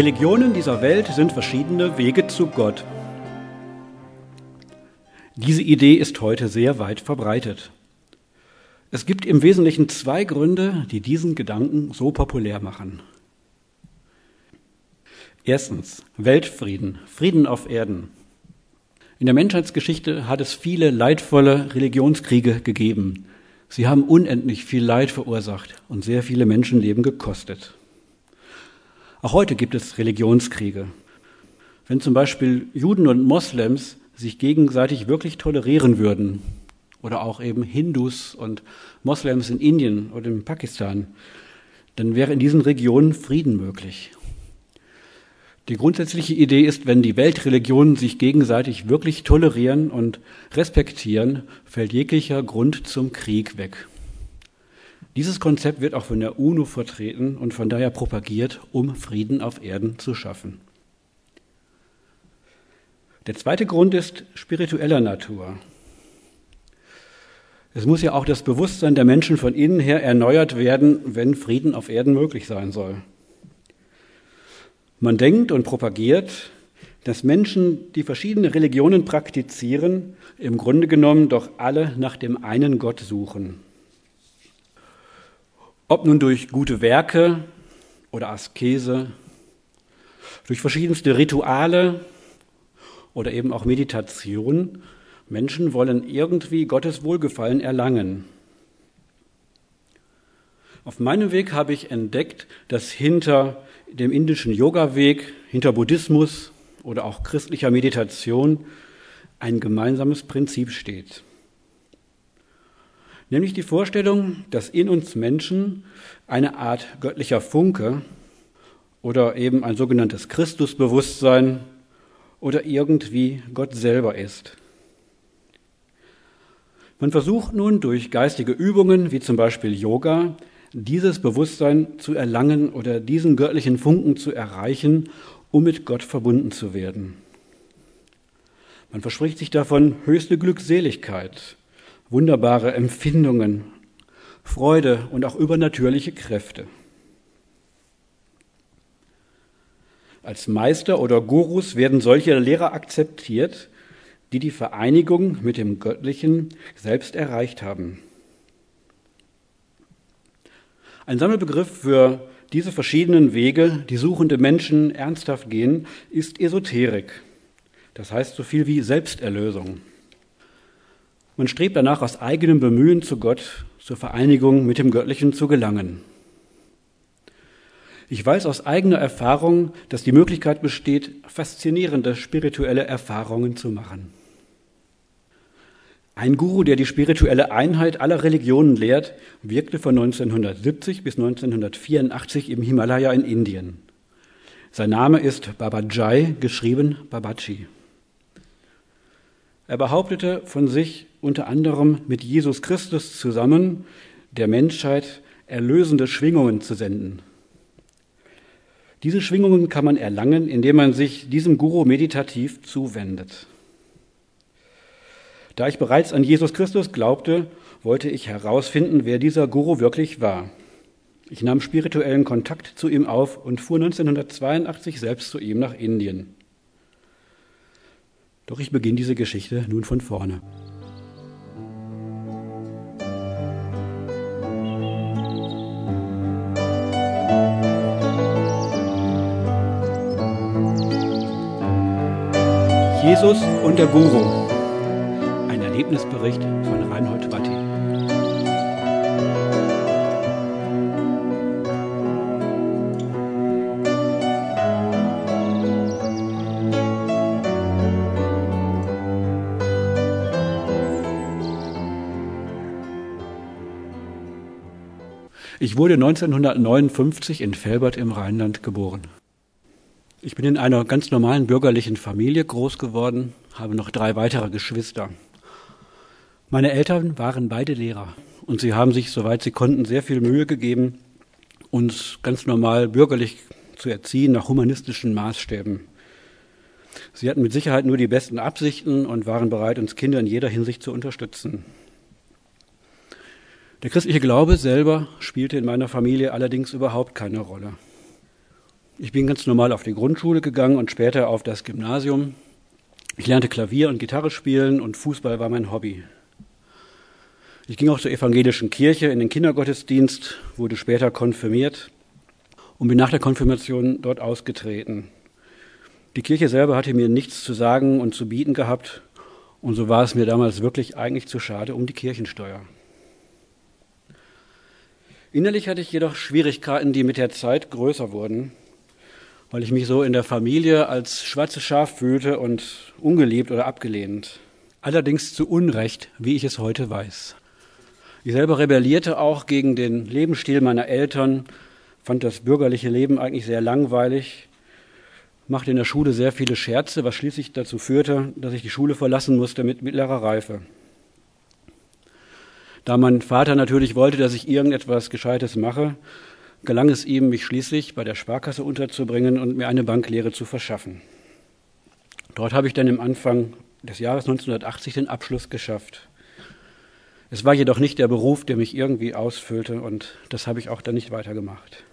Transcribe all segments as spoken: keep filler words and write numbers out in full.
Religionen dieser Welt sind verschiedene Wege zu Gott. Diese Idee ist heute sehr weit verbreitet. Es gibt im Wesentlichen zwei Gründe, die diesen Gedanken so populär machen. Erstens, Weltfrieden, Frieden auf Erden. In der Menschheitsgeschichte hat es viele leidvolle Religionskriege gegeben. Sie haben unendlich viel Leid verursacht und sehr viele Menschenleben gekostet. Auch heute gibt es Religionskriege. Wenn zum Beispiel Juden und Moslems sich gegenseitig wirklich tolerieren würden, oder auch eben Hindus und Moslems in Indien oder in Pakistan, dann wäre in diesen Regionen Frieden möglich. Die grundsätzliche Idee ist, wenn die Weltreligionen sich gegenseitig wirklich tolerieren und respektieren, fällt jeglicher Grund zum Krieg weg. Dieses Konzept wird auch von der UNO vertreten und von daher propagiert, um Frieden auf Erden zu schaffen. Der zweite Grund ist spiritueller Natur. Es muss ja auch das Bewusstsein der Menschen von innen her erneuert werden, wenn Frieden auf Erden möglich sein soll. Man denkt und propagiert, dass Menschen, die verschiedene Religionen praktizieren, im Grunde genommen doch alle nach dem einen Gott suchen. Ob nun durch gute Werke oder Askese, durch verschiedenste Rituale oder eben auch Meditation, Menschen wollen irgendwie Gottes Wohlgefallen erlangen. Auf meinem Weg habe ich entdeckt, dass hinter dem indischen Yoga-Weg, hinter Buddhismus oder auch christlicher Meditation ein gemeinsames Prinzip steht. Nämlich die Vorstellung, dass in uns Menschen eine Art göttlicher Funke oder eben ein sogenanntes Christusbewusstsein oder irgendwie Gott selber ist. Man versucht nun durch geistige Übungen, wie zum Beispiel Yoga, dieses Bewusstsein zu erlangen oder diesen göttlichen Funken zu erreichen, um mit Gott verbunden zu werden. Man verspricht sich davon höchste Glückseligkeit, wunderbare Empfindungen, Freude und auch übernatürliche Kräfte. Als Meister oder Gurus werden solche Lehrer akzeptiert, die die Vereinigung mit dem Göttlichen selbst erreicht haben. Ein Sammelbegriff für diese verschiedenen Wege, die suchende Menschen ernsthaft gehen, ist Esoterik. Das heißt so viel wie Selbsterlösung. Man strebt danach, aus eigenem Bemühen zu Gott, zur Vereinigung mit dem Göttlichen zu gelangen. Ich weiß aus eigener Erfahrung, dass die Möglichkeit besteht, faszinierende spirituelle Erfahrungen zu machen. Ein Guru, der die spirituelle Einheit aller Religionen lehrt, wirkte von neunzehnhundertsiebzig bis neunzehnhundertvierundachtzig im Himalaya in Indien. Sein Name ist Babaji, geschrieben Babaji. Er behauptete von sich unter anderem mit Jesus Christus zusammen, der Menschheit erlösende Schwingungen zu senden. Diese Schwingungen kann man erlangen, indem man sich diesem Guru meditativ zuwendet. Da ich bereits an Jesus Christus glaubte, wollte ich herausfinden, wer dieser Guru wirklich war. Ich nahm spirituellen Kontakt zu ihm auf und fuhr neunzehnhundertzweiundachtzig selbst zu ihm nach Indien. Doch ich beginne diese Geschichte nun von vorne. Jesus und der Guru. Erlebnisbericht von Reinhold Watti. Ich wurde neunzehnhundertneunundfünfzig in Velbert im Rheinland geboren. Ich bin in einer ganz normalen bürgerlichen Familie groß geworden, habe noch drei weitere Geschwister. Meine Eltern waren beide Lehrer und sie haben sich, soweit sie konnten, sehr viel Mühe gegeben, uns ganz normal bürgerlich zu erziehen nach humanistischen Maßstäben. Sie hatten mit Sicherheit nur die besten Absichten und waren bereit, uns Kinder in jeder Hinsicht zu unterstützen. Der christliche Glaube selber spielte in meiner Familie allerdings überhaupt keine Rolle. Ich bin ganz normal auf die Grundschule gegangen und später auf das Gymnasium. Ich lernte Klavier und Gitarre spielen und Fußball war mein Hobby. Ich ging auch zur evangelischen Kirche in den Kindergottesdienst, wurde später konfirmiert und bin nach der Konfirmation dort ausgetreten. Die Kirche selber hatte mir nichts zu sagen und zu bieten gehabt und so war es mir damals wirklich eigentlich zu schade um die Kirchensteuer. Innerlich hatte ich jedoch Schwierigkeiten, die mit der Zeit größer wurden, weil ich mich so in der Familie als schwarzes Schaf fühlte und ungeliebt oder abgelehnt. Allerdings zu Unrecht, wie ich es heute weiß. Ich selber rebellierte auch gegen den Lebensstil meiner Eltern, fand das bürgerliche Leben eigentlich sehr langweilig, machte in der Schule sehr viele Scherze, was schließlich dazu führte, dass ich die Schule verlassen musste mit mittlerer Reife. Da mein Vater natürlich wollte, dass ich irgendetwas Gescheites mache, gelang es ihm, mich schließlich bei der Sparkasse unterzubringen und mir eine Banklehre zu verschaffen. Dort habe ich dann im Anfang des Jahres neunzehnhundertachtzig den Abschluss geschafft. Es war jedoch nicht der Beruf, der mich irgendwie ausfüllte und das habe ich auch dann nicht weitergemacht.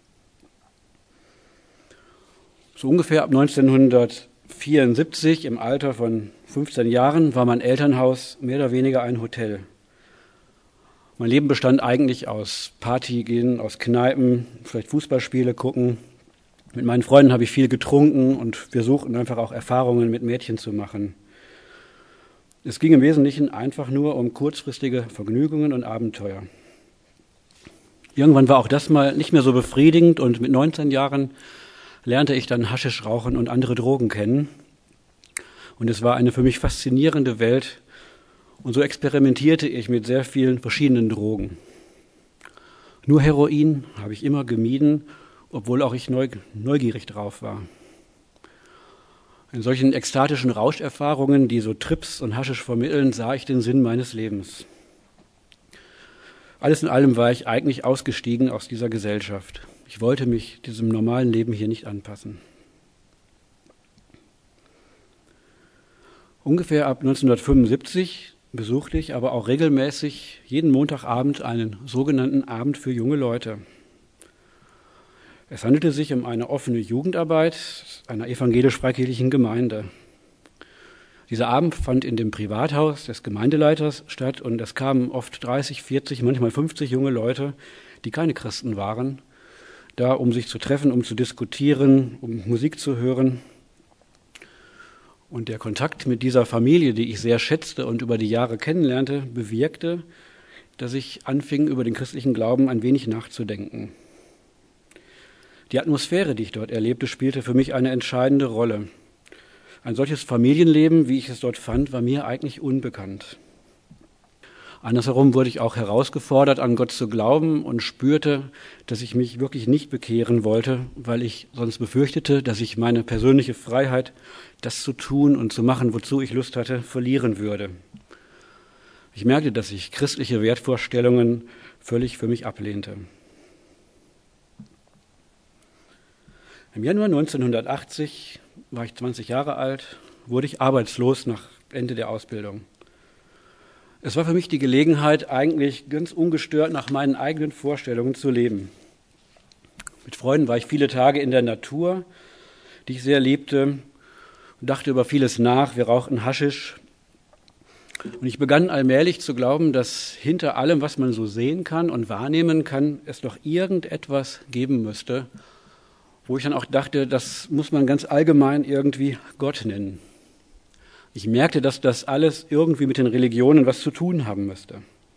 So ungefähr ab neunzehnhundertvierundsiebzig, im Alter von fünfzehn Jahren, war mein Elternhaus mehr oder weniger ein Hotel. Mein Leben bestand eigentlich aus Party gehen, aus Kneipen, vielleicht Fußballspiele gucken. Mit meinen Freunden habe ich viel getrunken und wir suchten einfach auch Erfahrungen mit Mädchen zu machen. Es ging im Wesentlichen einfach nur um kurzfristige Vergnügungen und Abenteuer. Irgendwann war auch das mal nicht mehr so befriedigend und mit neunzehn Jahren lernte ich dann Haschisch rauchen und andere Drogen kennen. Und es war eine für mich faszinierende Welt. Und so experimentierte ich mit sehr vielen verschiedenen Drogen. Nur Heroin habe ich immer gemieden, obwohl auch ich neugierig drauf war. In solchen ekstatischen Rauscherfahrungen, die so Trips und Haschisch vermitteln, sah ich den Sinn meines Lebens. Alles in allem war ich eigentlich ausgestiegen aus dieser Gesellschaft. Ich wollte mich diesem normalen Leben hier nicht anpassen. Ungefähr ab neunzehnhundertfünfundsiebzig besuchte ich aber auch regelmäßig jeden Montagabend einen sogenannten Abend für junge Leute. Es handelte sich um eine offene Jugendarbeit einer evangelisch-freikirchlichen Gemeinde. Dieser Abend fand in dem Privathaus des Gemeindeleiters statt und es kamen oft dreißig, vierzig, manchmal fünfzig junge Leute, die keine Christen waren, da um sich zu treffen, um zu diskutieren, um Musik zu hören. Und der Kontakt mit dieser Familie, die ich sehr schätzte und über die Jahre kennenlernte, bewirkte, dass ich anfing, über den christlichen Glauben ein wenig nachzudenken. Die Atmosphäre, die ich dort erlebte, spielte für mich eine entscheidende Rolle. Ein solches Familienleben, wie ich es dort fand, war mir eigentlich unbekannt. Andersherum wurde ich auch herausgefordert, an Gott zu glauben und spürte, dass ich mich wirklich nicht bekehren wollte, weil ich sonst befürchtete, dass ich meine persönliche Freiheit, das zu tun und zu machen, wozu ich Lust hatte, verlieren würde. Ich merkte, dass ich christliche Wertvorstellungen völlig für mich ablehnte. Im Januar neunzehnhundertachtzig war ich zwanzig Jahre alt, wurde ich arbeitslos nach Ende der Ausbildung. Es war für mich die Gelegenheit, eigentlich ganz ungestört nach meinen eigenen Vorstellungen zu leben. Mit Freunden war ich viele Tage in der Natur, die ich sehr liebte, und dachte über vieles nach. Wir rauchten Haschisch. Und ich begann allmählich zu glauben, dass hinter allem, was man so sehen kann und wahrnehmen kann, es doch irgendetwas geben müsste, wo ich dann auch dachte, das muss man ganz allgemein irgendwie Gott nennen. Ich merkte, dass das alles irgendwie mit den Religionen was zu tun haben müsste.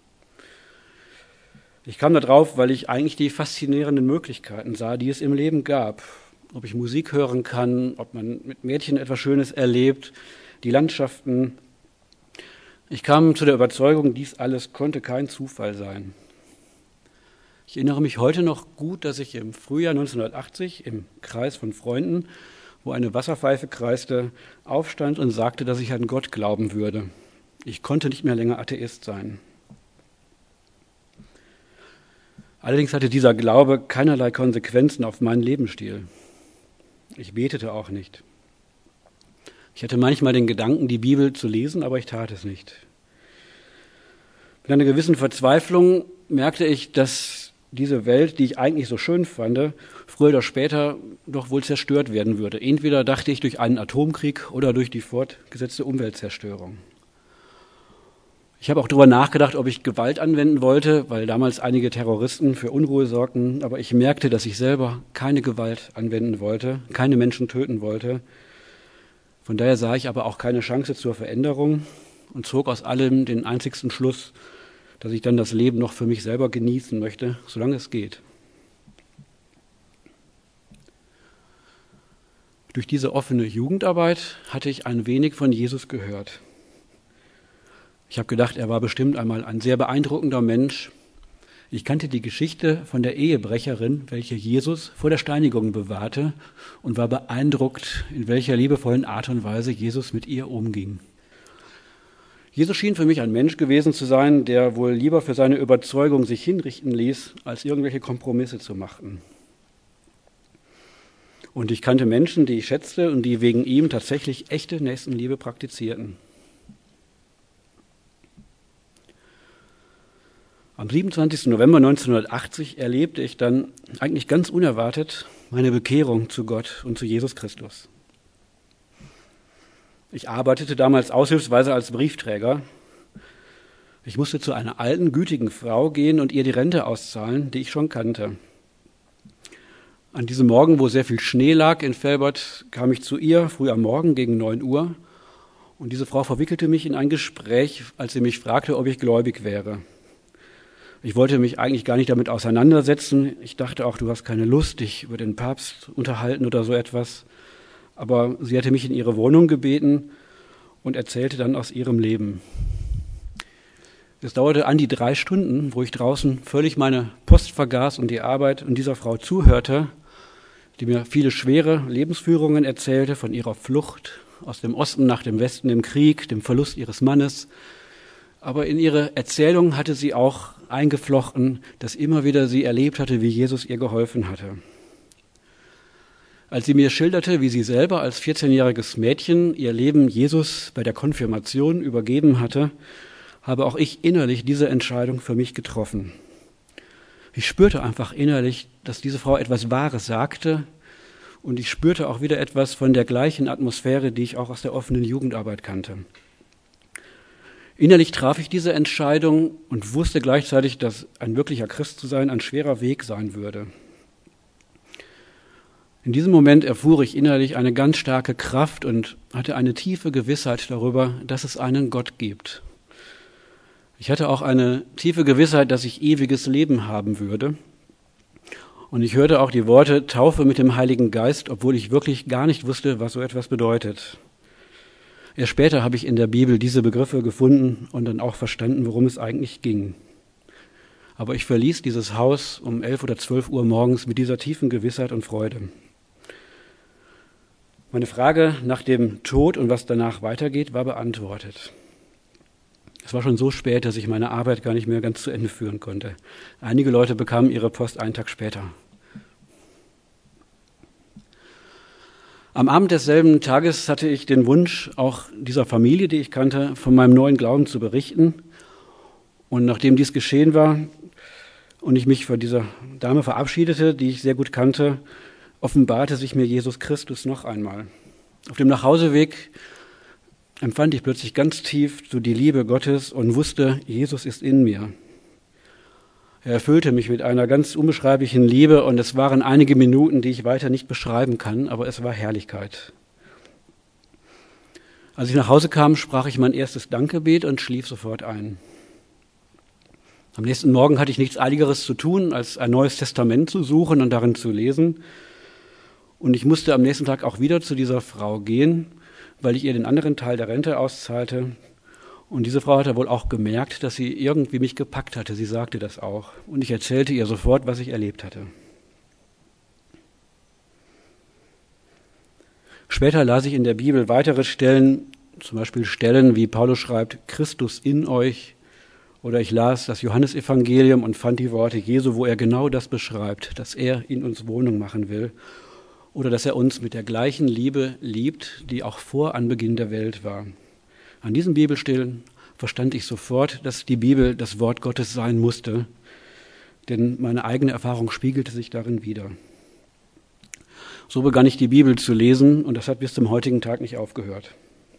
Ich kam da drauf, weil ich eigentlich die faszinierenden Möglichkeiten sah, die es im Leben gab. Ob ich Musik hören kann, ob man mit Mädchen etwas Schönes erlebt, die Landschaften. Ich kam zu der Überzeugung, dies alles konnte kein Zufall sein. Ich erinnere mich heute noch gut, dass ich im Frühjahr neunzehnhundertachtzig im Kreis von Freunden, wo eine Wasserpfeife kreiste, aufstand und sagte, dass ich an Gott glauben würde. Ich konnte nicht mehr länger Atheist sein. Allerdings hatte dieser Glaube keinerlei Konsequenzen auf meinen Lebensstil. Ich betete auch nicht. Ich hatte manchmal den Gedanken, die Bibel zu lesen, aber ich tat es nicht. Mit einer gewissen Verzweiflung merkte ich, dass diese Welt, die ich eigentlich so schön fand, früher oder später doch wohl zerstört werden würde. Entweder dachte ich durch einen Atomkrieg oder durch die fortgesetzte Umweltzerstörung. Ich habe auch darüber nachgedacht, ob ich Gewalt anwenden wollte, weil damals einige Terroristen für Unruhe sorgten. Aber ich merkte, dass ich selber keine Gewalt anwenden wollte, keine Menschen töten wollte. Von daher sah ich aber auch keine Chance zur Veränderung und zog aus allem den einzigsten Schluss, dass ich dann das Leben noch für mich selber genießen möchte, solange es geht. Durch diese offene Jugendarbeit hatte ich ein wenig von Jesus gehört. Ich habe gedacht, er war bestimmt einmal ein sehr beeindruckender Mensch. Ich kannte die Geschichte von der Ehebrecherin, welche Jesus vor der Steinigung bewahrte, und war beeindruckt, in welcher liebevollen Art und Weise Jesus mit ihr umging. Jesus schien für mich ein Mensch gewesen zu sein, der wohl lieber für seine Überzeugung sich hinrichten ließ, als irgendwelche Kompromisse zu machen. Und ich kannte Menschen, die ich schätzte und die wegen ihm tatsächlich echte Nächstenliebe praktizierten. Am siebenundzwanzigsten November neunzehnhundertachtzig erlebte ich dann eigentlich ganz unerwartet meine Bekehrung zu Gott und zu Jesus Christus. Ich arbeitete damals aushilfsweise als Briefträger. Ich musste zu einer alten, gütigen Frau gehen und ihr die Rente auszahlen, die ich schon kannte. An diesem Morgen, wo sehr viel Schnee lag in Velbert, kam ich zu ihr, früh am Morgen gegen neun Uhr. Und diese Frau verwickelte mich in ein Gespräch, als sie mich fragte, ob ich gläubig wäre. Ich wollte mich eigentlich gar nicht damit auseinandersetzen. Ich dachte auch, du hast keine Lust, dich über den Papst unterhalten oder so etwas. Aber sie hatte mich in ihre Wohnung gebeten und erzählte dann aus ihrem Leben. Es dauerte an die drei Stunden, wo ich draußen völlig meine Post vergaß und die Arbeit und dieser Frau zuhörte, die mir viele schwere Lebensführungen erzählte von ihrer Flucht aus dem Osten nach dem Westen im Krieg, dem Verlust ihres Mannes. Aber in ihre Erzählung hatte sie auch eingeflochten, dass immer wieder sie erlebt hatte, wie Jesus ihr geholfen hatte. Als sie mir schilderte, wie sie selber als vierzehnjähriges Mädchen ihr Leben Jesus bei der Konfirmation übergeben hatte, habe auch ich innerlich diese Entscheidung für mich getroffen. Ich spürte einfach innerlich, dass diese Frau etwas Wahres sagte, und ich spürte auch wieder etwas von der gleichen Atmosphäre, die ich auch aus der offenen Jugendarbeit kannte. Innerlich traf ich diese Entscheidung und wusste gleichzeitig, dass ein wirklicher Christ zu sein ein schwerer Weg sein würde. In diesem Moment erfuhr ich innerlich eine ganz starke Kraft und hatte eine tiefe Gewissheit darüber, dass es einen Gott gibt. Ich hatte auch eine tiefe Gewissheit, dass ich ewiges Leben haben würde. Und ich hörte auch die Worte Taufe mit dem Heiligen Geist, obwohl ich wirklich gar nicht wusste, was so etwas bedeutet. Erst später habe ich in der Bibel diese Begriffe gefunden und dann auch verstanden, worum es eigentlich ging. Aber ich verließ dieses Haus um elf oder zwölf Uhr morgens mit dieser tiefen Gewissheit und Freude. Meine Frage nach dem Tod und was danach weitergeht, war beantwortet. Es war schon so spät, dass ich meine Arbeit gar nicht mehr ganz zu Ende führen konnte. Einige Leute bekamen ihre Post einen Tag später. Am Abend desselben Tages hatte ich den Wunsch, auch dieser Familie, die ich kannte, von meinem neuen Glauben zu berichten. Und nachdem dies geschehen war und ich mich von dieser Dame verabschiedete, die ich sehr gut kannte, offenbarte sich mir Jesus Christus noch einmal. Auf dem Nachhauseweg empfand ich plötzlich ganz tief so die Liebe Gottes und wusste, Jesus ist in mir. Er erfüllte mich mit einer ganz unbeschreiblichen Liebe und es waren einige Minuten, die ich weiter nicht beschreiben kann, aber es war Herrlichkeit. Als ich nach Hause kam, sprach ich mein erstes Dankgebet und schlief sofort ein. Am nächsten Morgen hatte ich nichts Eiligeres zu tun, als ein neues Testament zu suchen und darin zu lesen. Und ich musste am nächsten Tag auch wieder zu dieser Frau gehen, weil ich ihr den anderen Teil der Rente auszahlte. Und diese Frau hatte wohl auch gemerkt, dass sie irgendwie mich gepackt hatte. Sie sagte das auch. Und ich erzählte ihr sofort, was ich erlebt hatte. Später las ich in der Bibel weitere Stellen, zum Beispiel Stellen, wie Paulus schreibt, Christus in euch. Oder ich las das Johannesevangelium und fand die Worte Jesu, wo er genau das beschreibt, dass er in uns Wohnung machen will. Oder dass er uns mit der gleichen Liebe liebt, die auch vor Anbeginn der Welt war. An diesen Bibelstellen verstand ich sofort, dass die Bibel das Wort Gottes sein musste. denn meine eigene Erfahrung spiegelte sich darin wider. So begann ich die Bibel zu lesen und das hat bis zum heutigen Tag nicht aufgehört.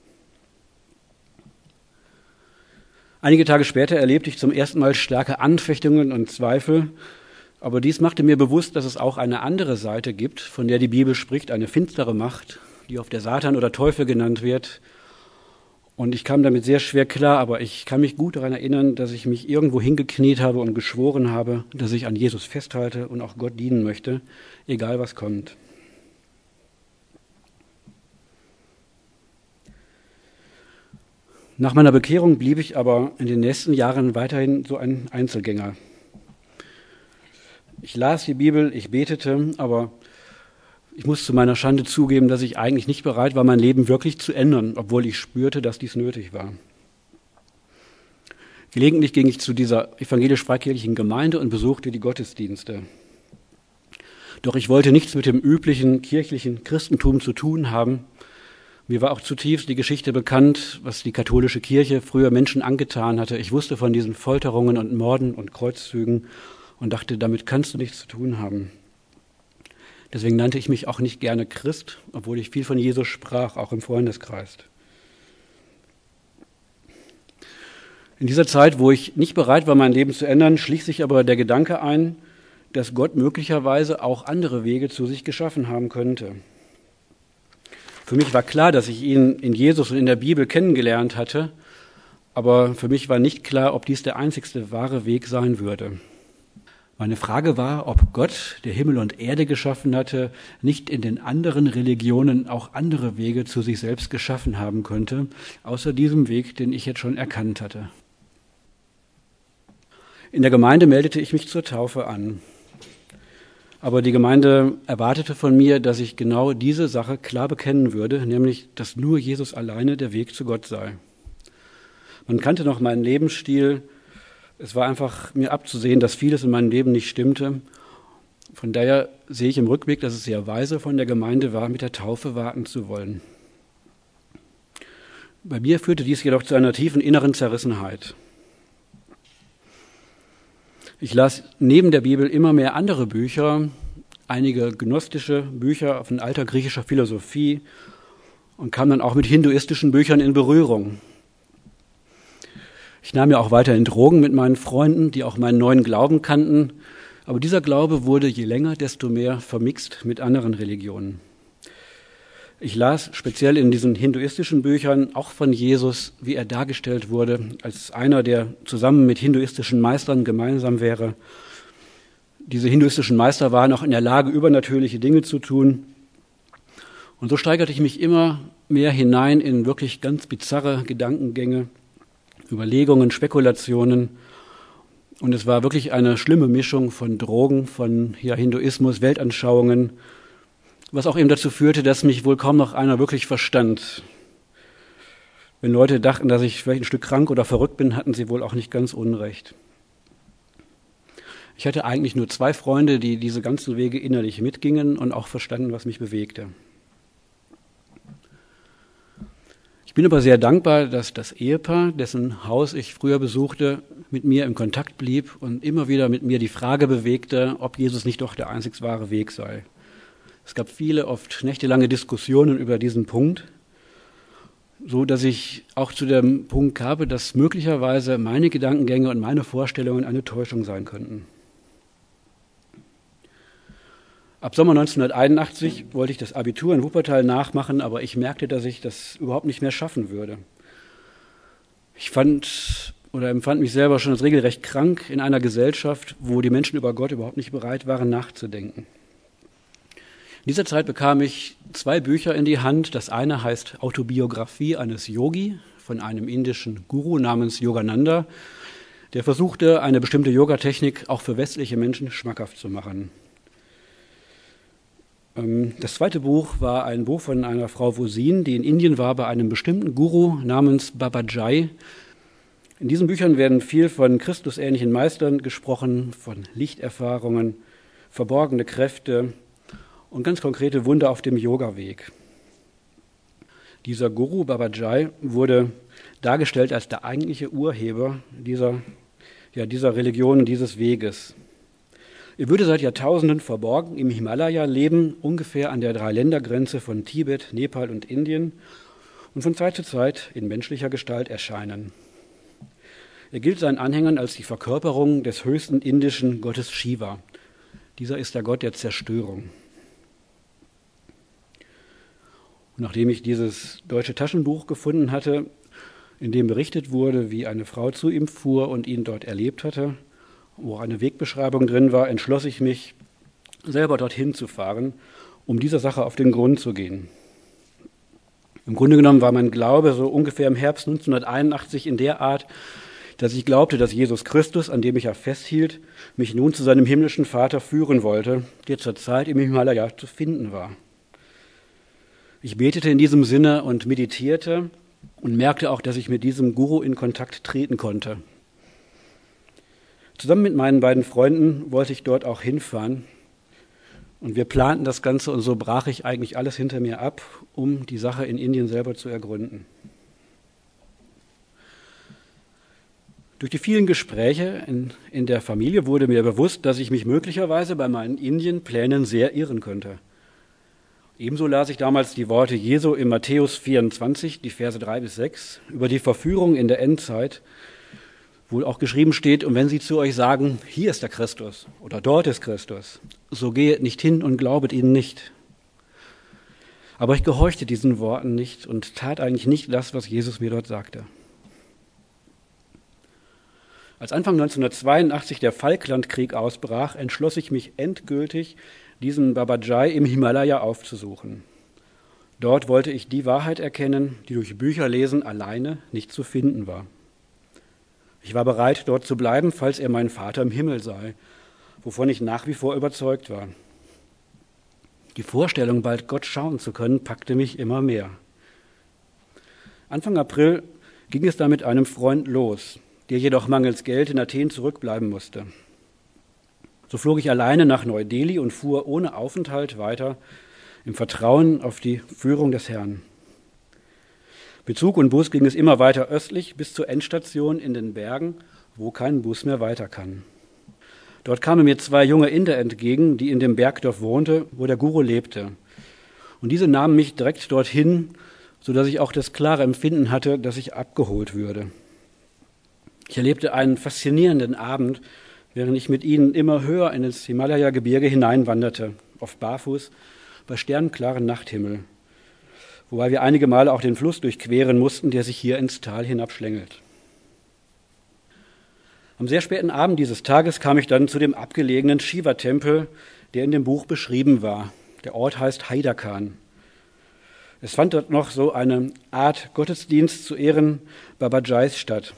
Einige Tage später erlebte ich zum ersten Mal starke Anfechtungen und Zweifel, aber dies machte mir bewusst, dass es auch eine andere Seite gibt, von der die Bibel spricht, eine finstere Macht, die oft der Satan oder Teufel genannt wird. Und ich kam damit sehr schwer klar, aber ich kann mich gut daran erinnern, dass ich mich irgendwo hingekniet habe und geschworen habe, dass ich an Jesus festhalte und auch Gott dienen möchte, egal was kommt. Nach meiner Bekehrung blieb ich aber in den nächsten Jahren weiterhin so ein Einzelgänger. Ich las die Bibel, ich betete, aber ich muss zu meiner Schande zugeben, dass ich eigentlich nicht bereit war, mein Leben wirklich zu ändern, obwohl ich spürte, dass dies nötig war. Gelegentlich ging ich zu dieser evangelisch-freikirchlichen Gemeinde und besuchte die Gottesdienste. Doch ich wollte nichts mit dem üblichen kirchlichen Christentum zu tun haben. Mir war auch zutiefst die Geschichte bekannt, was die katholische Kirche früher Menschen angetan hatte. Ich wusste von diesen Folterungen und Morden und Kreuzzügen und dachte, damit kannst du nichts zu tun haben. Deswegen nannte ich mich auch nicht gerne Christ, obwohl ich viel von Jesus sprach, auch im Freundeskreis. In dieser Zeit, wo ich nicht bereit war, mein Leben zu ändern, schlich sich aber der Gedanke ein, dass Gott möglicherweise auch andere Wege zu sich geschaffen haben könnte. Für mich war klar, dass ich ihn in Jesus und in der Bibel kennengelernt hatte, aber für mich war nicht klar, ob dies der einzigste wahre Weg sein würde. Meine Frage war, ob Gott, der Himmel und Erde geschaffen hatte, nicht in den anderen Religionen auch andere Wege zu sich selbst geschaffen haben könnte, außer diesem Weg, den ich jetzt schon erkannt hatte. In der Gemeinde meldete ich mich zur Taufe an. Aber die Gemeinde erwartete von mir, dass ich genau diese Sache klar bekennen würde, nämlich, dass nur Jesus alleine der Weg zu Gott sei. Man kannte noch meinen Lebensstil. Es war einfach mir abzusehen, dass vieles in meinem Leben nicht stimmte. Von daher sehe ich im Rückblick, dass es sehr weise von der Gemeinde war, mit der Taufe warten zu wollen. Bei mir führte dies jedoch zu einer tiefen inneren Zerrissenheit. Ich las neben der Bibel immer mehr andere Bücher, einige gnostische Bücher von alter griechischer Philosophie und kam dann auch mit hinduistischen Büchern in Berührung. Ich nahm ja auch weiterhin Drogen mit meinen Freunden, die auch meinen neuen Glauben kannten, aber dieser Glaube wurde je länger, desto mehr vermixt mit anderen Religionen. Ich las speziell in diesen hinduistischen Büchern auch von Jesus, wie er dargestellt wurde, als einer, der zusammen mit hinduistischen Meistern gemeinsam wäre. Diese hinduistischen Meister waren auch in der Lage, übernatürliche Dinge zu tun. Und so steigerte ich mich immer mehr hinein in wirklich ganz bizarre Gedankengänge, Überlegungen, Spekulationen. Und es war wirklich eine schlimme Mischung von Drogen, von ja, Hinduismus, Weltanschauungen, was auch eben dazu führte, dass mich wohl kaum noch einer wirklich verstand. Wenn Leute dachten, dass ich vielleicht ein Stück krank oder verrückt bin, hatten sie wohl auch nicht ganz unrecht. Ich hatte eigentlich nur zwei Freunde, die diese ganzen Wege innerlich mitgingen und auch verstanden, was mich bewegte. Ich bin aber sehr dankbar, dass das Ehepaar, dessen Haus ich früher besuchte, mit mir im Kontakt blieb und immer wieder mit mir die Frage bewegte, ob Jesus nicht doch der einzig wahre Weg sei. Es gab viele, oft nächtelange Diskussionen über diesen Punkt, so dass ich auch zu dem Punkt kam, dass möglicherweise meine Gedankengänge und meine Vorstellungen eine Täuschung sein könnten. Ab Sommer neunzehnhunderteinundachtzig wollte ich das Abitur in Wuppertal nachmachen, aber ich merkte, dass ich das überhaupt nicht mehr schaffen würde. Ich fand oder empfand mich selber schon als regelrecht krank in einer Gesellschaft, wo die Menschen über Gott überhaupt nicht bereit waren, nachzudenken. In dieser Zeit bekam ich zwei Bücher in die Hand. Das eine heißt Autobiografie eines Yogi von einem indischen Guru namens Yogananda, der versuchte, eine bestimmte Yogatechnik auch für westliche Menschen schmackhaft zu machen. Das zweite Buch war ein Buch von einer Frau Vosin, die in Indien war bei einem bestimmten Guru namens Babaji. In diesen Büchern werden viel von christusähnlichen Meistern gesprochen, von Lichterfahrungen, verborgene Kräfte und ganz konkrete Wunder auf dem Yoga-Weg. Dieser Guru Babaji wurde dargestellt als der eigentliche Urheber dieser, ja, dieser Religion, dieses Weges. Er würde seit Jahrtausenden verborgen im Himalaya leben, ungefähr an der Dreiländergrenze von Tibet, Nepal und Indien und von Zeit zu Zeit in menschlicher Gestalt erscheinen. Er gilt seinen Anhängern als die Verkörperung des höchsten indischen Gottes Shiva. Dieser ist der Gott der Zerstörung. Und nachdem ich dieses deutsche Taschenbuch gefunden hatte, in dem berichtet wurde, wie eine Frau zu ihm fuhr und ihn dort erlebt hatte, wo auch eine Wegbeschreibung drin war, entschloss ich mich, selber dorthin zu fahren, um dieser Sache auf den Grund zu gehen. Im Grunde genommen war mein Glaube so ungefähr im Herbst neunzehnhunderteinundachtzig in der Art, dass ich glaubte, dass Jesus Christus, an dem ich ja festhielt, mich nun zu seinem himmlischen Vater führen wollte, der zur Zeit im Himalaya zu finden war. Ich betete in diesem Sinne und meditierte und merkte auch, dass ich mit diesem Guru in Kontakt treten konnte. Zusammen mit meinen beiden Freunden wollte ich dort auch hinfahren und wir planten das Ganze und so brach ich eigentlich alles hinter mir ab, um die Sache in Indien selber zu ergründen. Durch die vielen Gespräche in, in der Familie wurde mir bewusst, dass ich mich möglicherweise bei meinen Indienplänen sehr irren könnte. Ebenso las ich damals die Worte Jesu in Matthäus vierundzwanzig, die Verse drei bis sechs, über die Verführung in der Endzeit, wo auch geschrieben steht, und wenn sie zu euch sagen, hier ist der Christus oder dort ist Christus, so gehet nicht hin und glaubet ihnen nicht. Aber ich gehorchte diesen Worten nicht und tat eigentlich nicht das, was Jesus mir dort sagte. Als Anfang neunzehnhundertzweiundachtzig der Falklandkrieg ausbrach, entschloss ich mich endgültig, diesen Babajai im Himalaya aufzusuchen. Dort wollte ich die Wahrheit erkennen, die durch Bücherlesen alleine nicht zu finden war. Ich war bereit, dort zu bleiben, falls er mein Vater im Himmel sei, wovon ich nach wie vor überzeugt war. Die Vorstellung, bald Gott schauen zu können, packte mich immer mehr. Anfang April ging es dann mit einem Freund los, der jedoch mangels Geld in Athen zurückbleiben musste. So flog ich alleine nach Neu-Delhi und fuhr ohne Aufenthalt weiter, im Vertrauen auf die Führung des Herrn. Mit Zug und Bus ging es immer weiter östlich bis zur Endstation in den Bergen, wo kein Bus mehr weiter kann. Dort kamen mir zwei junge Inder entgegen, die in dem Bergdorf wohnte, wo der Guru lebte. Und diese nahmen mich direkt dorthin, sodass ich auch das klare Empfinden hatte, dass ich abgeholt würde. Ich erlebte einen faszinierenden Abend, während ich mit ihnen immer höher in das Himalaya-Gebirge hineinwanderte, oft barfuß, bei sternklarem Nachthimmel, wobei wir einige Male auch den Fluss durchqueren mussten, der sich hier ins Tal hinabschlängelt. Am sehr späten Abend dieses Tages kam ich dann zu dem abgelegenen Shiva-Tempel, der in dem Buch beschrieben war. Der Ort heißt Haidakhan. Es fand dort noch so eine Art Gottesdienst zu Ehren Babajais statt.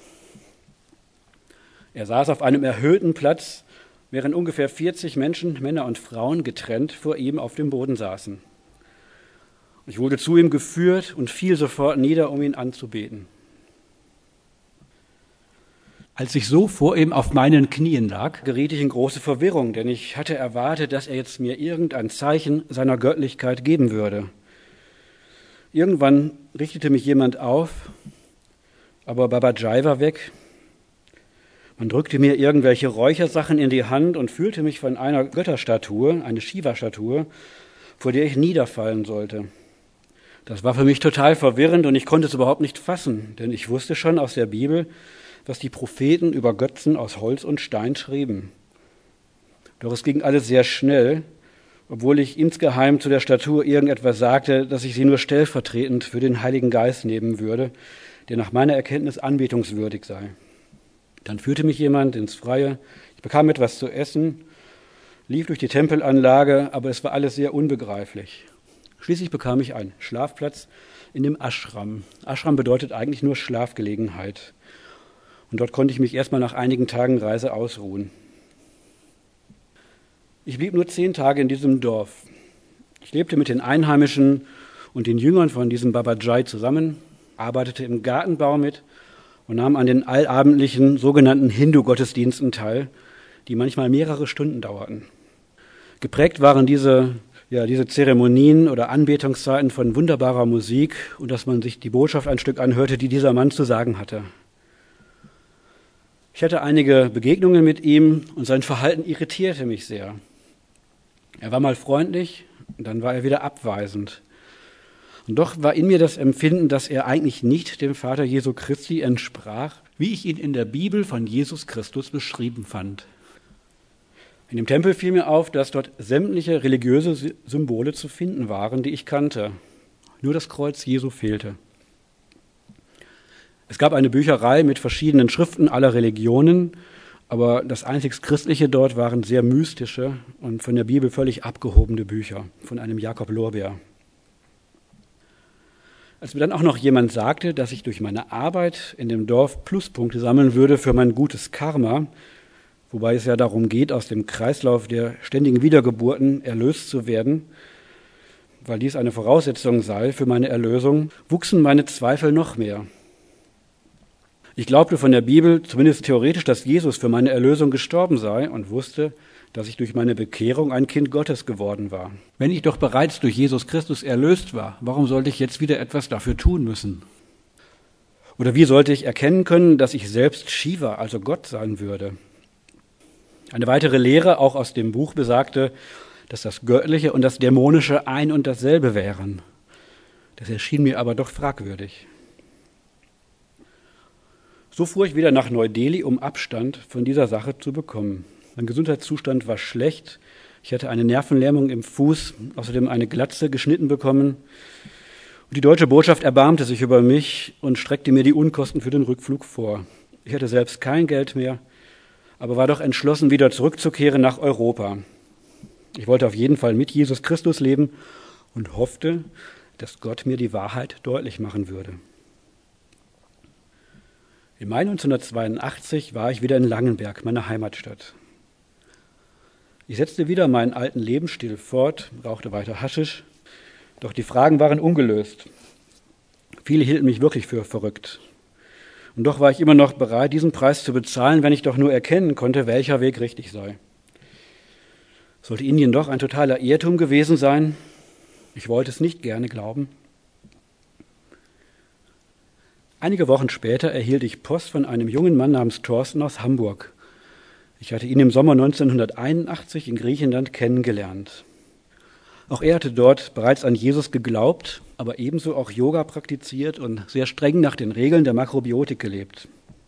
Er saß auf einem erhöhten Platz, während ungefähr vierzig Menschen, Männer und Frauen, getrennt vor ihm auf dem Boden saßen. Ich wurde zu ihm geführt und fiel sofort nieder, um ihn anzubeten. Als ich so vor ihm auf meinen Knien lag, geriet ich in große Verwirrung, denn ich hatte erwartet, dass er jetzt mir irgendein Zeichen seiner Göttlichkeit geben würde. Irgendwann richtete mich jemand auf, aber Babajai war weg. Man drückte mir irgendwelche Räuchersachen in die Hand und fühlte mich von einer Götterstatue, eine Shiva-Statue, vor der ich niederfallen sollte. Das war für mich total verwirrend und ich konnte es überhaupt nicht fassen, denn ich wusste schon aus der Bibel, was die Propheten über Götzen aus Holz und Stein schrieben. Doch es ging alles sehr schnell, obwohl ich insgeheim zu der Statue irgendetwas sagte, dass ich sie nur stellvertretend für den Heiligen Geist nehmen würde, der nach meiner Erkenntnis anbetungswürdig sei. Dann führte mich jemand ins Freie, ich bekam etwas zu essen, lief durch die Tempelanlage, aber es war alles sehr unbegreiflich. Schließlich bekam ich einen Schlafplatz in dem Ashram. Ashram bedeutet eigentlich nur Schlafgelegenheit. Und dort konnte ich mich erstmal nach einigen Tagen Reise ausruhen. Ich blieb nur zehn Tage in diesem Dorf. Ich lebte mit den Einheimischen und den Jüngern von diesem Babajai zusammen, arbeitete im Gartenbau mit und nahm an den allabendlichen sogenannten Hindu-Gottesdiensten teil, die manchmal mehrere Stunden dauerten. Geprägt waren diese, ja, diese Zeremonien oder Anbetungszeiten von wunderbarer Musik und dass man sich die Botschaft ein Stück anhörte, die dieser Mann zu sagen hatte. Ich Ich hatte einige Begegnungen mit ihm und sein Verhalten irritierte mich sehr. Er war mal freundlich, dann war er wieder abweisend. Und doch war in mir das Empfinden, dass er eigentlich nicht dem Vater Jesu Christi entsprach, wie ich ihn in der Bibel von Jesus Christus beschrieben fand. In dem Tempel fiel mir auf, dass dort sämtliche religiöse Symbole zu finden waren, die ich kannte. Nur das Kreuz Jesu fehlte. Es gab eine Bücherei mit verschiedenen Schriften aller Religionen, aber das einzig Christliche dort waren sehr mystische und von der Bibel völlig abgehobene Bücher von einem Jakob Lorbeer. Als mir dann auch noch jemand sagte, dass ich durch meine Arbeit in dem Dorf Pluspunkte sammeln würde für mein gutes Karma, wobei es ja darum geht, aus dem Kreislauf der ständigen Wiedergeburten erlöst zu werden, weil dies eine Voraussetzung sei für meine Erlösung, wuchsen meine Zweifel noch mehr. Ich glaubte von der Bibel, zumindest theoretisch, dass Jesus für meine Erlösung gestorben sei und wusste, dass ich durch meine Bekehrung ein Kind Gottes geworden war. Wenn ich doch bereits durch Jesus Christus erlöst war, warum sollte ich jetzt wieder etwas dafür tun müssen? Oder wie sollte ich erkennen können, dass ich selbst Shiva, also Gott, sein würde? Eine weitere Lehre, auch aus dem Buch, besagte, dass das Göttliche und das Dämonische ein und dasselbe wären. Das erschien mir aber doch fragwürdig. So fuhr ich wieder nach Neu-Delhi, um Abstand von dieser Sache zu bekommen. Mein Gesundheitszustand war schlecht. Ich hatte eine Nervenlähmung im Fuß, außerdem eine Glatze geschnitten bekommen. Und die deutsche Botschaft erbarmte sich über mich und streckte mir die Unkosten für den Rückflug vor. Ich hatte selbst kein Geld mehr, aber war doch entschlossen, wieder zurückzukehren nach Europa. Ich wollte auf jeden Fall mit Jesus Christus leben und hoffte, dass Gott mir die Wahrheit deutlich machen würde. Im Mai neunzehnhundertzweiundachtzig war ich wieder in Langenberg, meiner Heimatstadt. Ich setzte wieder meinen alten Lebensstil fort, rauchte weiter Haschisch, doch die Fragen waren ungelöst. Viele hielten mich wirklich für verrückt. Und doch war ich immer noch bereit, diesen Preis zu bezahlen, wenn ich doch nur erkennen konnte, welcher Weg richtig sei. Sollte Indien doch ein totaler Irrtum gewesen sein? Ich wollte es nicht gerne glauben. Einige Wochen später erhielt ich Post von einem jungen Mann namens Thorsten aus Hamburg. Ich hatte ihn im Sommer neunzehnhunderteinundachtzig in Griechenland kennengelernt. Auch er hatte dort bereits an Jesus geglaubt, aber ebenso auch Yoga praktiziert und sehr streng nach den Regeln der Makrobiotik gelebt.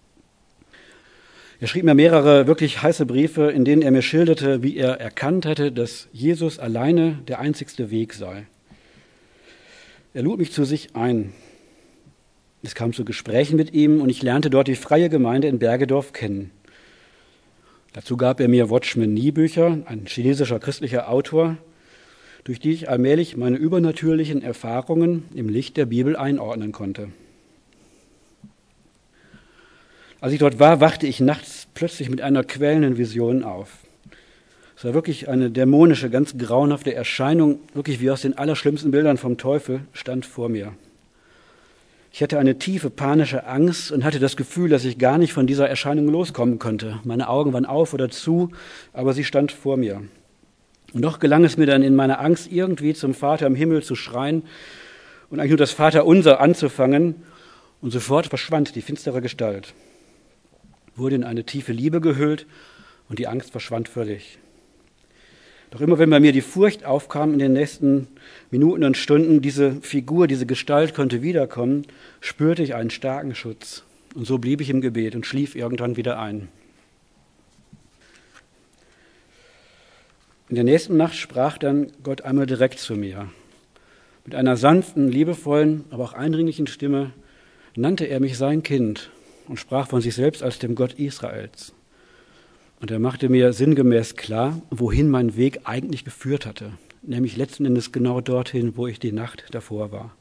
Er schrieb mir mehrere wirklich heiße Briefe, in denen er mir schilderte, wie er erkannt hätte, dass Jesus alleine der einzigste Weg sei. Er lud mich zu sich ein. Es kam zu Gesprächen mit ihm und ich lernte dort die Freie Gemeinde in Bergedorf kennen. Dazu gab er mir Watchman Nee Bücher, ein chinesischer christlicher Autor, durch die ich allmählich meine übernatürlichen Erfahrungen im Licht der Bibel einordnen konnte. Als ich dort war, wachte ich nachts plötzlich mit einer quälenden Vision auf. Es war wirklich eine dämonische, ganz grauenhafte Erscheinung, wirklich wie aus den allerschlimmsten Bildern vom Teufel, stand vor mir. Ich hatte eine tiefe panische Angst und hatte das Gefühl, dass ich gar nicht von dieser Erscheinung loskommen konnte. Meine Augen waren auf oder zu, aber sie stand vor mir. Und doch gelang es mir dann in meiner Angst irgendwie zum Vater im Himmel zu schreien und eigentlich nur das Vaterunser anzufangen und sofort verschwand die finstere Gestalt. Wurde in eine tiefe Liebe gehüllt und die Angst verschwand völlig. Doch immer wenn bei mir die Furcht aufkam in den nächsten Minuten und Stunden, diese Figur, diese Gestalt konnte wiederkommen, spürte ich einen starken Schutz. Und so blieb ich im Gebet und schlief irgendwann wieder ein. In der nächsten Nacht sprach dann Gott einmal direkt zu mir. Mit einer sanften, liebevollen, aber auch eindringlichen Stimme nannte er mich sein Kind und sprach von sich selbst als dem Gott Israels. Und er machte mir sinngemäß klar, wohin mein Weg eigentlich geführt hatte, nämlich letzten Endes genau dorthin, wo ich die Nacht davor war.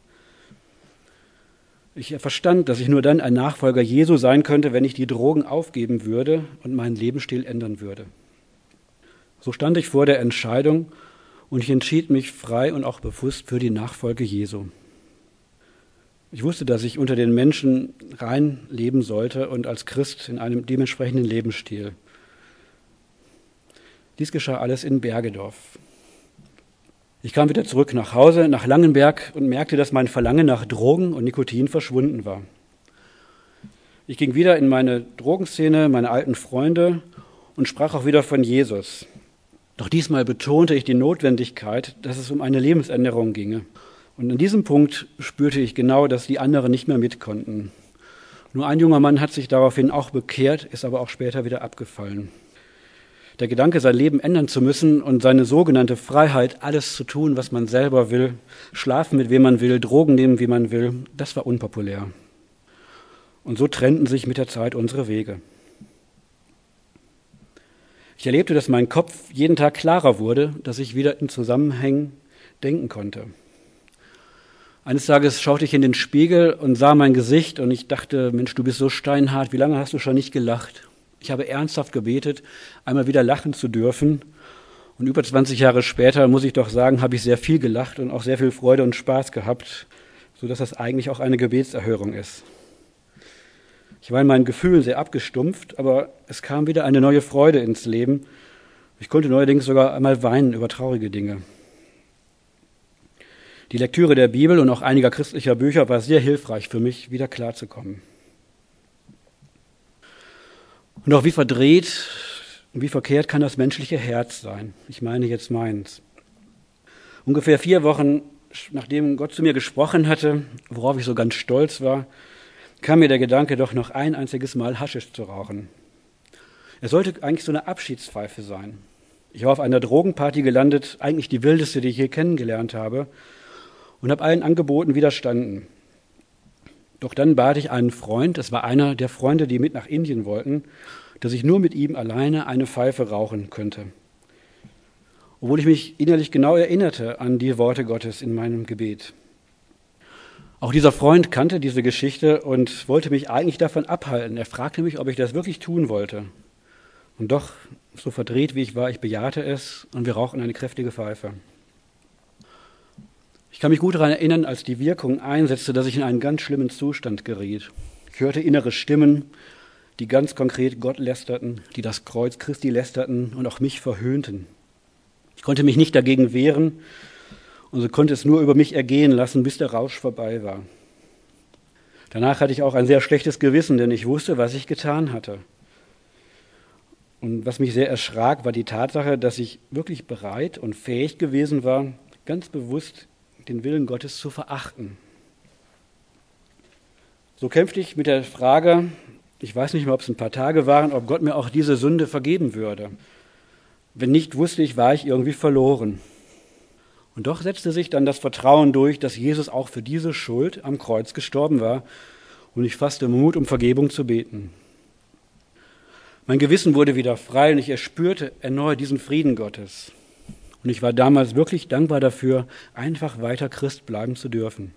Ich verstand, dass ich nur dann ein Nachfolger Jesu sein könnte, wenn ich die Drogen aufgeben würde und meinen Lebensstil ändern würde. So stand ich vor der Entscheidung und ich entschied mich frei und auch bewusst für die Nachfolge Jesu. Ich wusste, dass ich unter den Menschen rein leben sollte und als Christ in einem dementsprechenden Lebensstil. Dies geschah alles in Bergedorf. Ich kam wieder zurück nach Hause, nach Langenberg und merkte, dass mein Verlangen nach Drogen und Nikotin verschwunden war. Ich ging wieder in meine Drogenszene, meine alten Freunde und sprach auch wieder von Jesus. Doch diesmal betonte ich die Notwendigkeit, dass es um eine Lebensänderung ginge. Und an diesem Punkt spürte ich genau, dass die anderen nicht mehr mit konnten. Nur ein junger Mann hat sich daraufhin auch bekehrt, ist aber auch später wieder abgefallen. Der Gedanke, sein Leben ändern zu müssen und seine sogenannte Freiheit, alles zu tun, was man selber will, schlafen mit wem man will, Drogen nehmen, wie man will, das war unpopulär. Und so trennten sich mit der Zeit unsere Wege. Ich erlebte, dass mein Kopf jeden Tag klarer wurde, dass ich wieder in Zusammenhängen denken konnte. Eines Tages schaute ich in den Spiegel und sah mein Gesicht und ich dachte, Mensch, du bist so steinhart, wie lange hast du schon nicht gelacht? Ich habe ernsthaft gebetet, einmal wieder lachen zu dürfen. Und über zwanzig Jahre später, muss ich doch sagen, habe ich sehr viel gelacht und auch sehr viel Freude und Spaß gehabt, sodass das eigentlich auch eine Gebetserhörung ist. Ich war in meinen Gefühlen sehr abgestumpft, aber es kam wieder eine neue Freude ins Leben. Ich konnte neuerdings sogar einmal weinen über traurige Dinge. Die Lektüre der Bibel und auch einiger christlicher Bücher war sehr hilfreich für mich, wieder klarzukommen. Und auch wie verdreht und wie verkehrt kann das menschliche Herz sein? Ich meine jetzt meins. Ungefähr vier Wochen, nachdem Gott zu mir gesprochen hatte, worauf ich so ganz stolz war, kam mir der Gedanke, doch noch ein einziges Mal Haschisch zu rauchen. Es sollte eigentlich so eine Abschiedspfeife sein. Ich war auf einer Drogenparty gelandet, eigentlich die wildeste, die ich je kennengelernt habe, und habe allen Angeboten widerstanden. Doch dann bat ich einen Freund, es war einer der Freunde, die mit nach Indien wollten, dass ich nur mit ihm alleine eine Pfeife rauchen könnte. Obwohl ich mich innerlich genau erinnerte an die Worte Gottes in meinem Gebet. Auch dieser Freund kannte diese Geschichte und wollte mich eigentlich davon abhalten. Er fragte mich, ob ich das wirklich tun wollte. Und doch, so verdreht wie ich war, ich bejahte es und wir rauchten eine kräftige Pfeife. Ich kann mich gut daran erinnern, als die Wirkung einsetzte, dass ich in einen ganz schlimmen Zustand geriet. Ich hörte innere Stimmen, die ganz konkret Gott lästerten, die das Kreuz Christi lästerten und auch mich verhöhnten. Ich konnte mich nicht dagegen wehren und so konnte es nur über mich ergehen lassen, bis der Rausch vorbei war. Danach hatte ich auch ein sehr schlechtes Gewissen, denn ich wusste, was ich getan hatte. Und was mich sehr erschrak, war die Tatsache, dass ich wirklich bereit und fähig gewesen war, ganz bewusst den Willen Gottes zu verachten. So kämpfte ich mit der Frage, ich weiß nicht mehr, ob es ein paar Tage waren, ob Gott mir auch diese Sünde vergeben würde. Wenn nicht, wusste ich, war ich irgendwie verloren. Und doch setzte sich dann das Vertrauen durch, dass Jesus auch für diese Schuld am Kreuz gestorben war und ich fasste Mut, um Vergebung zu beten. Mein Gewissen wurde wieder frei und ich erspürte erneut diesen Frieden Gottes. Und ich war damals wirklich dankbar dafür, einfach weiter Christ bleiben zu dürfen.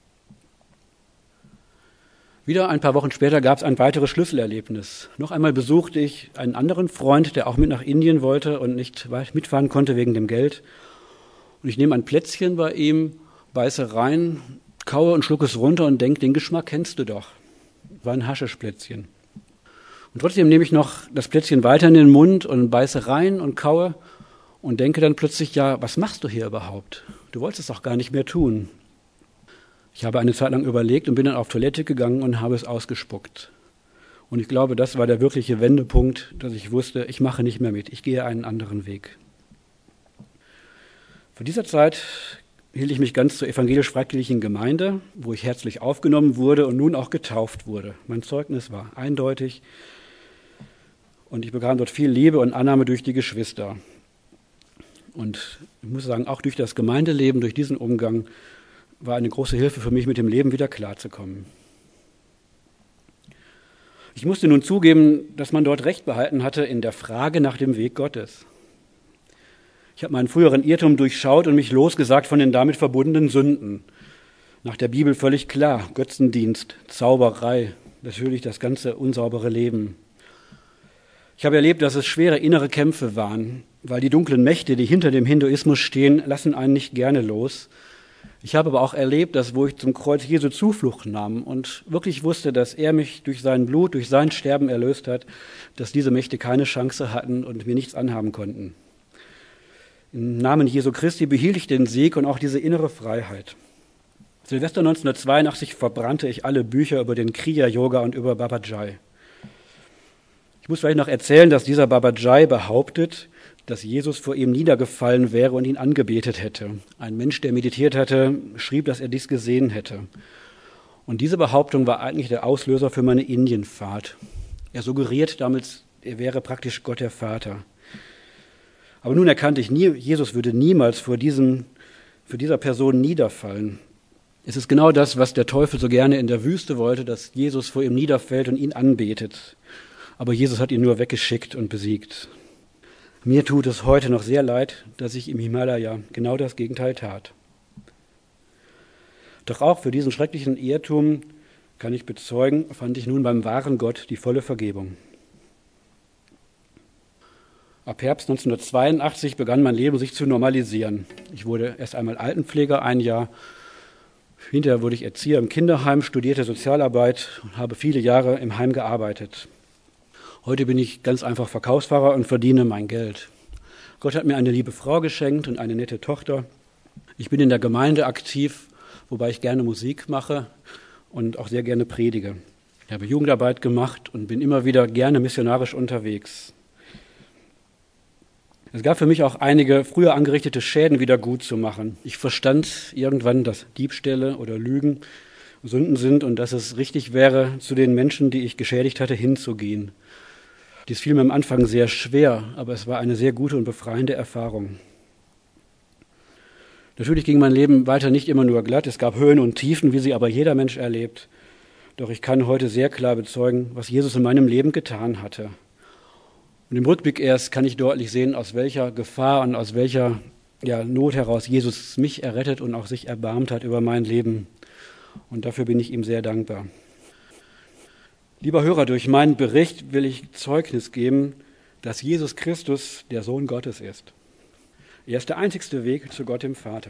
Wieder ein paar Wochen später gab es ein weiteres Schlüsselerlebnis. Noch einmal besuchte ich einen anderen Freund, der auch mit nach Indien wollte und nicht mitfahren konnte wegen dem Geld. Und ich nehme ein Plätzchen bei ihm, beiße rein, kaue und schlucke es runter und denke, den Geschmack kennst du doch. War ein Haschischplätzchen. Und trotzdem nehme ich noch das Plätzchen weiter in den Mund und beiße rein und kaue und denke dann plötzlich, ja, was machst du hier überhaupt? Du wolltest es doch gar nicht mehr tun. Ich habe eine Zeit lang überlegt und bin dann auf Toilette gegangen und habe es ausgespuckt. Und ich glaube, das war der wirkliche Wendepunkt, dass ich wusste, ich mache nicht mehr mit, ich gehe einen anderen Weg. Von dieser Zeit hielt ich mich ganz zur evangelisch-freikirchlichen Gemeinde, wo ich herzlich aufgenommen wurde und nun auch getauft wurde. Mein Zeugnis war eindeutig und ich bekam dort viel Liebe und Annahme durch die Geschwister. Und ich muss sagen, auch durch das Gemeindeleben, durch diesen Umgang, war eine große Hilfe für mich, mit dem Leben wieder klarzukommen. Ich musste nun zugeben, dass man dort Recht behalten hatte in der Frage nach dem Weg Gottes. Ich habe meinen früheren Irrtum durchschaut und mich losgesagt von den damit verbundenen Sünden. Nach der Bibel völlig klar, Götzendienst, Zauberei, natürlich das ganze unsaubere Leben. Ich habe erlebt, dass es schwere innere Kämpfe waren, weil die dunklen Mächte, die hinter dem Hinduismus stehen, lassen einen nicht gerne los. Ich habe aber auch erlebt, dass wo ich zum Kreuz Jesu Zuflucht nahm und wirklich wusste, dass er mich durch sein Blut, durch sein Sterben erlöst hat, dass diese Mächte keine Chance hatten und mir nichts anhaben konnten. Im Namen Jesu Christi behielt ich den Sieg und auch diese innere Freiheit. Silvester neunzehnhundertzweiundachtzig verbrannte ich alle Bücher über den Kriya-Yoga und über Babaji. Ich muss vielleicht noch erzählen, dass dieser Babaji behauptet, dass Jesus vor ihm niedergefallen wäre und ihn angebetet hätte. Ein Mensch, der meditiert hatte, schrieb, dass er dies gesehen hätte. Und diese Behauptung war eigentlich der Auslöser für meine Indienfahrt. Er suggeriert damit, er wäre praktisch Gott der Vater. Aber nun erkannte ich, nie, Jesus würde niemals vor diesem, für dieser Person niederfallen. Es ist genau das, was der Teufel so gerne in der Wüste wollte, dass Jesus vor ihm niederfällt und ihn anbetet. Aber Jesus hat ihn nur weggeschickt und besiegt. Mir tut es heute noch sehr leid, dass ich im Himalaya genau das Gegenteil tat. Doch auch für diesen schrecklichen Irrtum, kann ich bezeugen, fand ich nun beim wahren Gott die volle Vergebung. Ab Herbst neunzehnhundertzweiundachtzig begann mein Leben sich zu normalisieren. Ich wurde erst einmal Altenpfleger ein Jahr, hinterher wurde ich Erzieher im Kinderheim, studierte Sozialarbeit und habe viele Jahre im Heim gearbeitet. Heute bin ich ganz einfach Verkaufsfahrer und verdiene mein Geld. Gott hat mir eine liebe Frau geschenkt und eine nette Tochter. Ich bin in der Gemeinde aktiv, wobei ich gerne Musik mache und auch sehr gerne predige. Ich habe Jugendarbeit gemacht und bin immer wieder gerne missionarisch unterwegs. Es gab für mich auch einige früher angerichtete Schäden wieder gut zu machen. Ich verstand irgendwann, dass Diebstähle oder Lügen Sünden sind und dass es richtig wäre, zu den Menschen, die ich geschädigt hatte, hinzugehen. Dies fiel mir am Anfang sehr schwer, aber es war eine sehr gute und befreiende Erfahrung. Natürlich ging mein Leben weiter nicht immer nur glatt, es gab Höhen und Tiefen, wie sie aber jeder Mensch erlebt. Doch ich kann heute sehr klar bezeugen, was Jesus in meinem Leben getan hatte. Und im Rückblick erst kann ich deutlich sehen, aus welcher Gefahr und aus welcher ja, Not heraus Jesus mich errettet und auch sich erbarmt hat über mein Leben. Und dafür bin ich ihm sehr dankbar. Lieber Hörer, durch meinen Bericht will ich Zeugnis geben, dass Jesus Christus der Sohn Gottes ist. Er ist der einzigste Weg zu Gott dem Vater.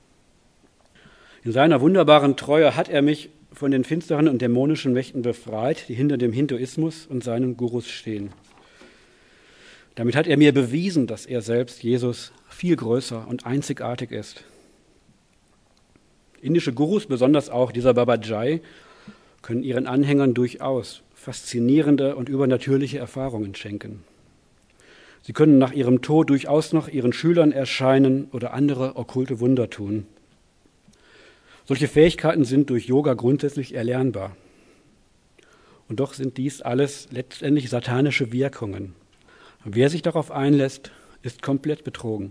In seiner wunderbaren Treue hat er mich von den finsteren und dämonischen Mächten befreit, die hinter dem Hinduismus und seinen Gurus stehen. Damit hat er mir bewiesen, dass er selbst, Jesus, viel größer und einzigartig ist. Indische Gurus, besonders auch dieser Babaji, können ihren Anhängern durchaus faszinierende und übernatürliche Erfahrungen schenken. Sie können nach ihrem Tod durchaus noch ihren Schülern erscheinen oder andere okkulte Wunder tun. Solche Fähigkeiten sind durch Yoga grundsätzlich erlernbar. Und doch sind dies alles letztendlich satanische Wirkungen. Wer sich darauf einlässt, ist komplett betrogen.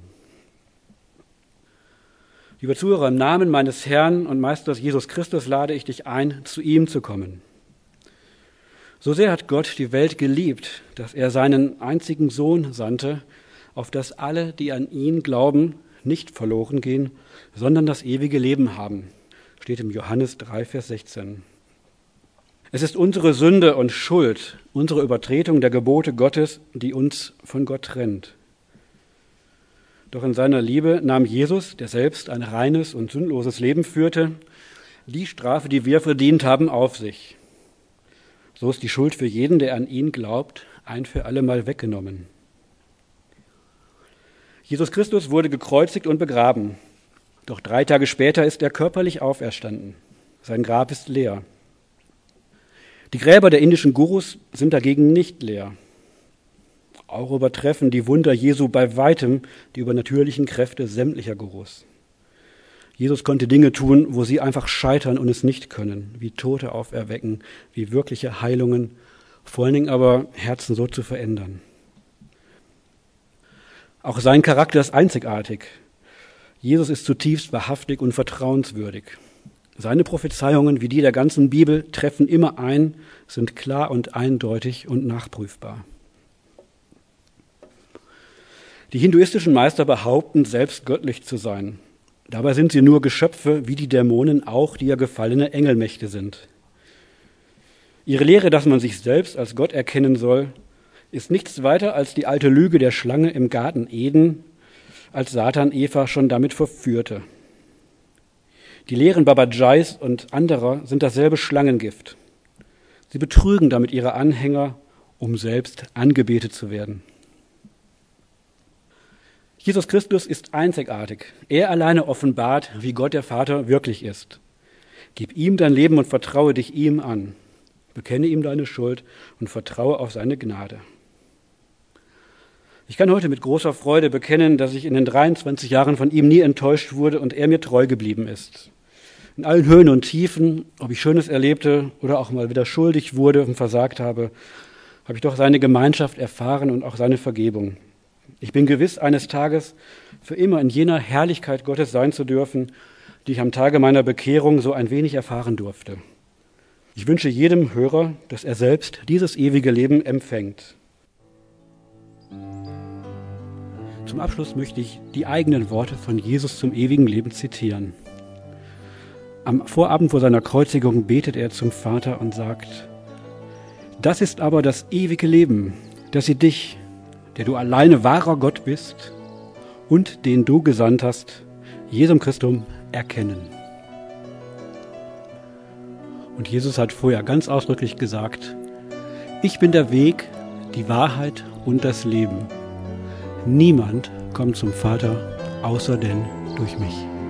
Lieber Zuhörer, im Namen meines Herrn und Meisters Jesus Christus lade ich dich ein, zu ihm zu kommen. So sehr hat Gott die Welt geliebt, dass er seinen einzigen Sohn sandte, auf dass alle, die an ihn glauben, nicht verloren gehen, sondern das ewige Leben haben. Steht im Johannes drei, Vers sechzehn. Es ist unsere Sünde und Schuld, unsere Übertretung der Gebote Gottes, die uns von Gott trennt. Doch in seiner Liebe nahm Jesus, der selbst ein reines und sündloses Leben führte, die Strafe, die wir verdient haben, auf sich. So ist die Schuld für jeden, der an ihn glaubt, ein für allemal weggenommen. Jesus Christus wurde gekreuzigt und begraben. Doch drei Tage später ist er körperlich auferstanden. Sein Grab ist leer. Die Gräber der indischen Gurus sind dagegen nicht leer. Auch übertreffen die Wunder Jesu bei weitem die übernatürlichen Kräfte sämtlicher Gurus. Jesus konnte Dinge tun, wo sie einfach scheitern und es nicht können, wie Tote auferwecken, wie wirkliche Heilungen, vor allen Dingen aber Herzen so zu verändern. Auch sein Charakter ist einzigartig. Jesus ist zutiefst wahrhaftig und vertrauenswürdig. Seine Prophezeiungen, wie die der ganzen Bibel, treffen immer ein, sind klar und eindeutig und nachprüfbar. Die hinduistischen Meister behaupten, selbst göttlich zu sein. Dabei sind sie nur Geschöpfe, wie die Dämonen auch, die ja gefallene Engelmächte sind. Ihre Lehre, dass man sich selbst als Gott erkennen soll, ist nichts weiter als die alte Lüge der Schlange im Garten Eden, als Satan Eva schon damit verführte. Die Lehren Babajis und anderer sind dasselbe Schlangengift. Sie betrügen damit ihre Anhänger, um selbst angebetet zu werden. Jesus Christus ist einzigartig. Er alleine offenbart, wie Gott der Vater wirklich ist. Gib ihm dein Leben und vertraue dich ihm an. Bekenne ihm deine Schuld und vertraue auf seine Gnade. Ich kann heute mit großer Freude bekennen, dass ich in den dreiundzwanzig Jahren von ihm nie enttäuscht wurde und er mir treu geblieben ist. In allen Höhen und Tiefen, ob ich Schönes erlebte oder auch mal wieder schuldig wurde und versagt habe, habe ich doch seine Gemeinschaft erfahren und auch seine Vergebung. Ich bin gewiss, eines Tages für immer in jener Herrlichkeit Gottes sein zu dürfen, die ich am Tage meiner Bekehrung so ein wenig erfahren durfte. Ich wünsche jedem Hörer, dass er selbst dieses ewige Leben empfängt. Zum Abschluss möchte ich die eigenen Worte von Jesus zum ewigen Leben zitieren. Am Vorabend vor seiner Kreuzigung betet er zum Vater und sagt: Das ist aber das ewige Leben, dass sie dich, der du alleine wahrer Gott bist und den du gesandt hast, Jesum Christum, erkennen. Und Jesus hat vorher ganz ausdrücklich gesagt: Ich bin der Weg, die Wahrheit und das Leben. Niemand kommt zum Vater außer denn durch mich.